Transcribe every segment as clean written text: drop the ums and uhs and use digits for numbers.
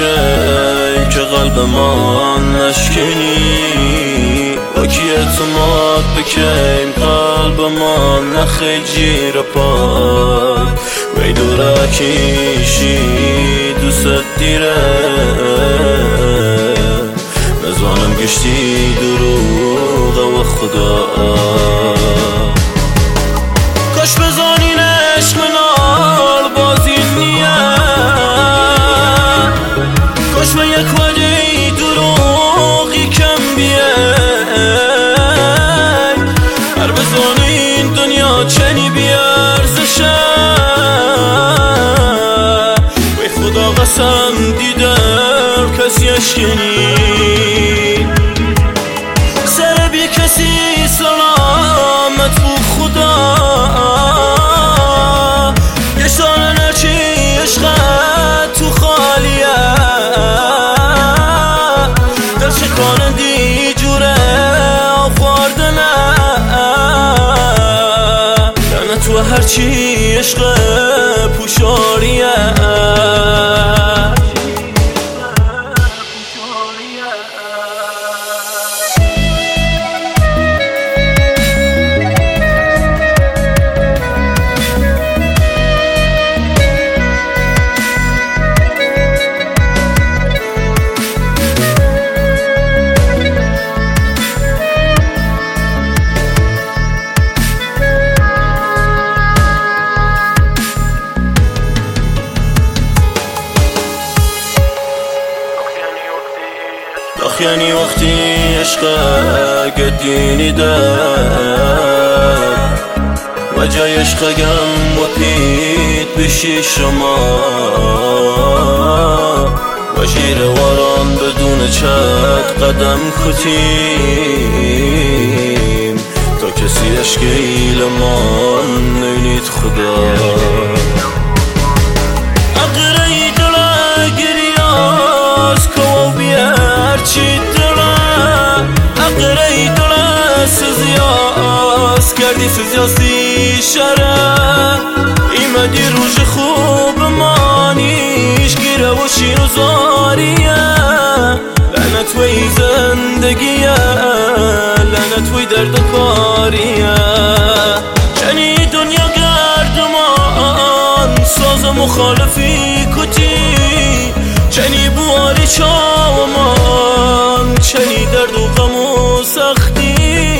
که قلب من نشکنی با کی اعتماد بکیم قلب من نخی جیر پاک وی دورکیشی دوست دیره نزانم گشتی دروغ و خدا کاش بزانین عشق منال بازی نیه کاش به یک وجه دروغی کم بیه هر بزانین دنیا چنی بیارزشه وی خدا قسم دیدم کسی اشکنی سر بی کسی سلامت بو خدا یشان نرچی عشقت تو خالیه در شکانندی جوره آفاردنه لعنت تو هرچی عشق پوشاریه یعنی وقتی عشق گدینی در و جای عشق گم و پید بشی شما و شیر واران بدون چت قدم کتیم تا کسی عشق ایلمان نینید خدا اقرای دل گریاز کو بیارچی دلم اقرای دل سزیاز کردی سزیازی شرم ایمدی روش خوب مانیش گیره و شیر و زاریه لعنت وی زندگیه لعنت وی درد کاریه چنی دنیا گردمان ساز مخالفی کتی چنی بواری چاومان چنی درد و غم و سختی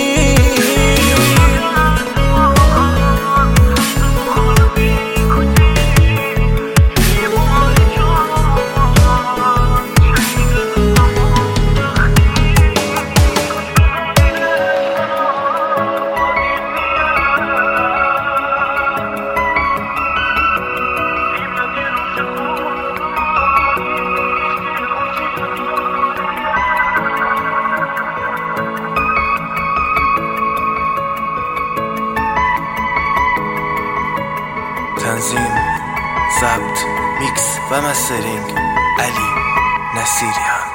تنظیم، ضبط، میکس و مسترینگ علی نصیریان.